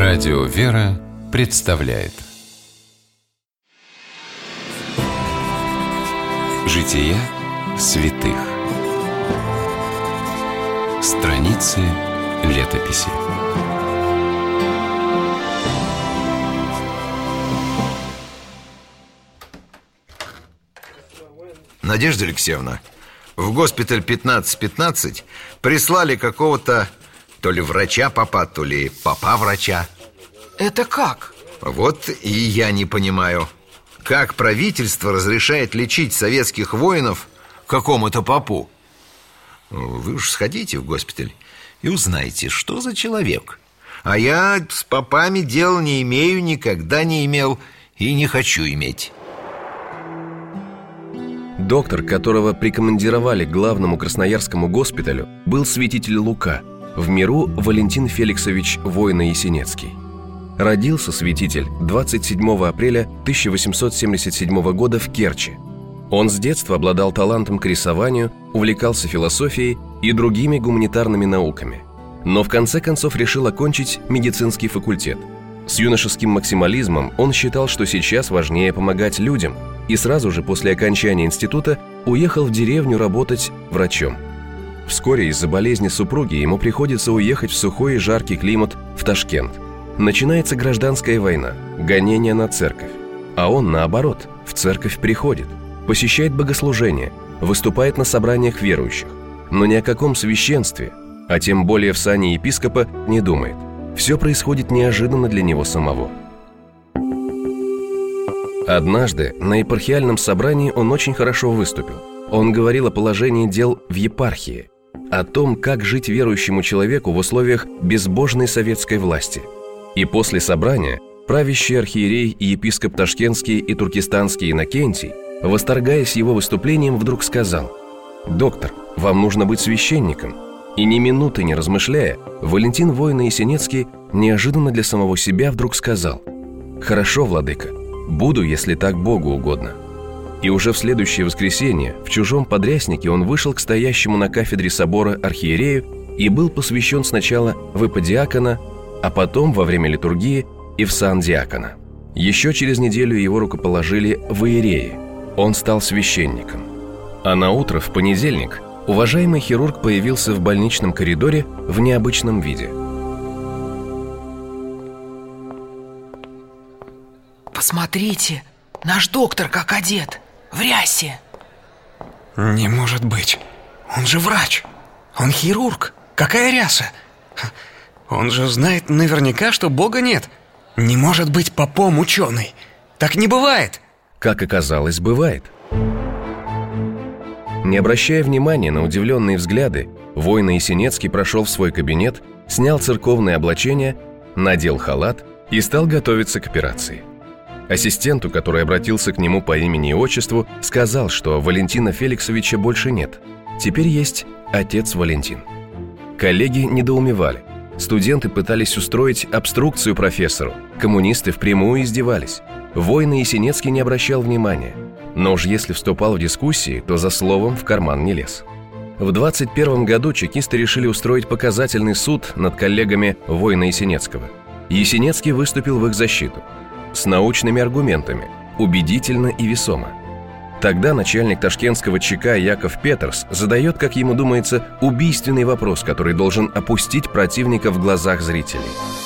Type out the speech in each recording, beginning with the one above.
Радио «Вера» представляет Жития святых. Страницы летописи. Надежда Алексеевна, в госпиталь 1515 прислали какого-то то ли врача попа, то ли попа врача. Это как? Вот и я не понимаю, как правительство разрешает лечить советских воинов какому-то попу. Вы уж сходите в госпиталь и узнайте, что за человек. А я с попами дел не имею, никогда не имел и не хочу иметь. Доктор, которого прикомандировали к главному красноярскому госпиталю, был святитель Лука, в миру Валентин Феликсович Войно-Ясенецкий. Родился святитель 27 апреля 1877 года в Керчи. Он с детства обладал талантом к рисованию, увлекался философией и другими гуманитарными науками. Но в конце концов решил окончить медицинский факультет. С юношеским максимализмом он считал, что сейчас важнее помогать людям, и сразу же после окончания института уехал в деревню работать врачом. Вскоре из-за болезни супруги ему приходится уехать в сухой и жаркий климат в Ташкент. Начинается гражданская война, гонения на церковь. А он, наоборот, в церковь приходит, посещает богослужения, выступает на собраниях верующих. Но ни о каком священстве, а тем более в сане епископа, не думает. Все происходит неожиданно для него самого. Однажды на епархиальном собрании он очень хорошо выступил. Он говорил о положении дел в епархии, о том, как жить верующему человеку в условиях безбожной советской власти. И после собрания правящий архиерей и епископ Ташкентский и Туркестанский Иннокентий, восторгаясь его выступлением, вдруг сказал: «Доктор, вам нужно быть священником». И ни минуты не размышляя, Валентин Войно-Ясенецкий неожиданно для самого себя вдруг сказал: «Хорошо, владыка, буду, если так Богу угодно». И уже в следующее воскресенье в чужом подряснике он вышел к стоящему на кафедре собора архиерею и был посвящен сначала в иподиакона, а потом во время литургии и в сан диакона. Еще через неделю его рукоположили в иереи. Он стал священником. А наутро, в понедельник, уважаемый хирург появился в больничном коридоре в необычном виде. Посмотрите, наш доктор как одет, в рясе. Не может быть, он же врач, он хирург, какая ряса? Он же знает наверняка, что Бога нет. Не может быть попом ученый, так не бывает. Как оказалось, бывает. Не обращая внимания на удивленные взгляды, Войно-Ясенецкий прошел в свой кабинет, снял церковное облачение, надел халат и стал готовиться к операции. Ассистенту, который обратился к нему по имени и отчеству, сказал, что Валентина Феликсовича больше нет. Теперь есть отец Валентин. Коллеги недоумевали. Студенты пытались устроить обструкцию профессору. Коммунисты впрямую издевались. Войно-Ясенецкий не обращал внимания. Но уж если вступал в дискуссии, то за словом в карман не лез. В 21 году чекисты решили устроить показательный суд над коллегами Войно-Ясенецкого. Ясенецкий выступил в их защиту. С научными аргументами, убедительно и весомо. Тогда начальник ташкентского ЧК Яков Петерс задает, как ему думается, убийственный вопрос, который должен опустить противника в глазах зрителей.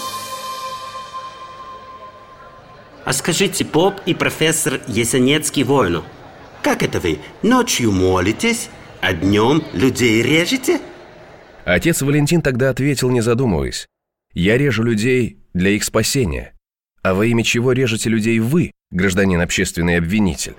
А скажите, поп и профессор Ясенецкий Войно, как это вы ночью молитесь, а днем людей режете? Отец Валентин тогда ответил, не задумываясь: «Я режу людей для их спасения. А во имя чего режете людей вы, гражданин общественный обвинитель?»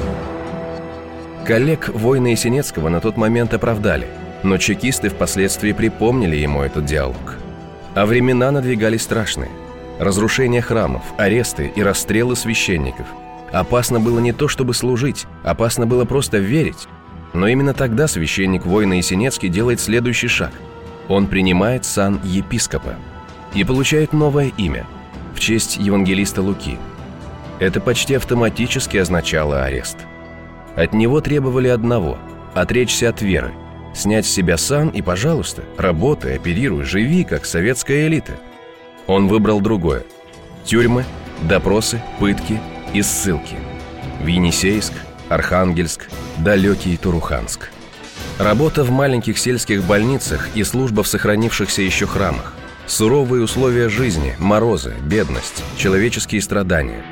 Коллег Войно-Ясенецкого на тот момент оправдали, но чекисты впоследствии припомнили ему этот диалог. А времена надвигались страшные. Разрушение храмов, аресты и расстрелы священников. Опасно было не то, чтобы служить, опасно было просто верить. Но именно тогда священник Войно-Ясенецкий делает следующий шаг. Он принимает сан епископа и получает новое имя в честь евангелиста Луки. Это почти автоматически означало арест. От него требовали одного – отречься от веры, снять с себя сан и, пожалуйста, работай, оперируй, живи, как советская элита. Он выбрал другое: тюрьмы, допросы, пытки и ссылки. В Енисейск, Архангельск, далекий Туруханск. Работа в маленьких сельских больницах и служба в сохранившихся еще храмах. Суровые условия жизни, морозы, бедность, человеческие страдания.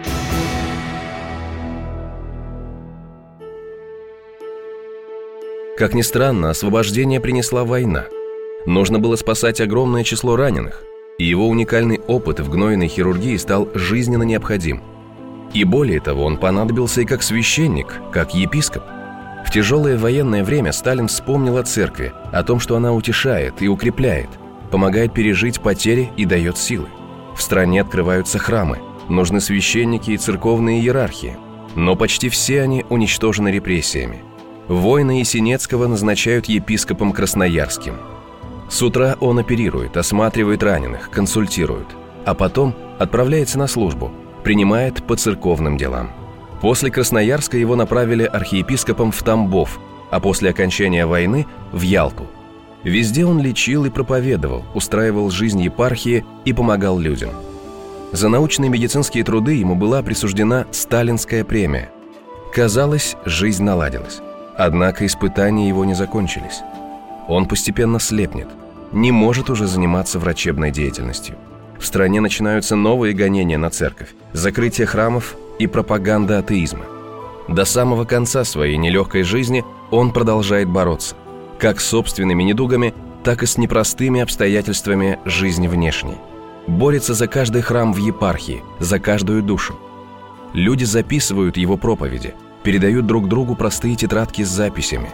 Как ни странно, освобождение принесла война. Нужно было спасать огромное число раненых, и его уникальный опыт в гнойной хирургии стал жизненно необходим. И более того, он понадобился и как священник, как епископ. В тяжелое военное время Сталин вспомнил о церкви, о том, что она утешает и укрепляет, помогает пережить потери и дает силы. В стране открываются храмы, нужны священники и церковные иерархии, но почти все они уничтожены репрессиями. Воина Ясенецкого назначают епископом Красноярским. С утра он оперирует, осматривает раненых, консультирует, а потом отправляется на службу, принимает по церковным делам. После Красноярска его направили архиепископом в Тамбов, а после окончания войны – в Ялту. Везде он лечил и проповедовал, устраивал жизнь епархии и помогал людям. За научные медицинские труды ему была присуждена Сталинская премия. Казалось, жизнь наладилась. Однако испытания его не закончились. Он постепенно слепнет, не может уже заниматься врачебной деятельностью. В стране начинаются новые гонения на церковь, закрытие храмов и пропаганда атеизма. До самого конца своей нелегкой жизни он продолжает бороться, как с собственными недугами, так и с непростыми обстоятельствами жизни внешней. Борется за каждый храм в епархии, за каждую душу. Люди записывают его проповеди, передают друг другу простые тетрадки с записями.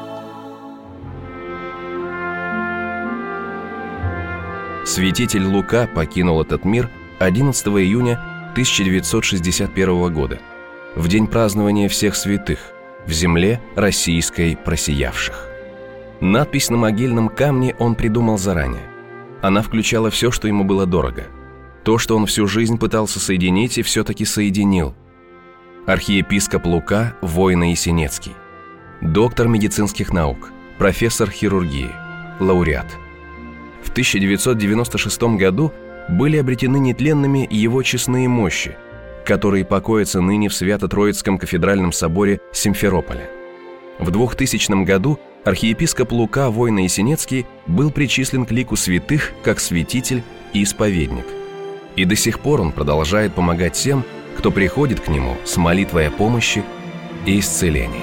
Святитель Лука покинул этот мир 11 июня 1961 года, в день празднования всех святых, в земле российской просиявших. Надпись на могильном камне он придумал заранее. Она включала все, что ему было дорого. То, что он всю жизнь пытался соединить и все-таки соединил. Архиепископ Лука Войно Ясенецкий. Доктор медицинских наук, профессор хирургии, лауреат. В 1996 году были обретены нетленными его честные мощи, которые покоятся ныне в Свято-Троицком кафедральном соборе Симферополя. В 2000 году архиепископ Лука Войно Ясенецкий был причислен к лику святых как святитель и исповедник. И до сих пор он продолжает помогать тем, кто приходит к нему с молитвой о помощи и исцелении.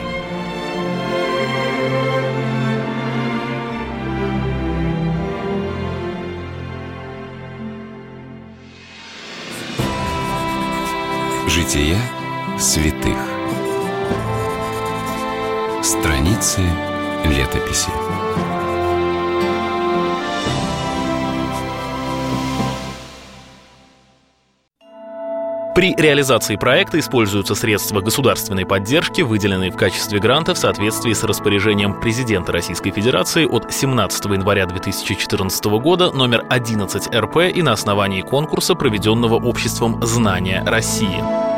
Жития святых. Страницы летописи. При реализации проекта используются средства государственной поддержки, выделенные в качестве гранта в соответствии с распоряжением президента Российской Федерации от 17 января 2014 года номер 11 РП и на основании конкурса, проведенного Обществом знания России.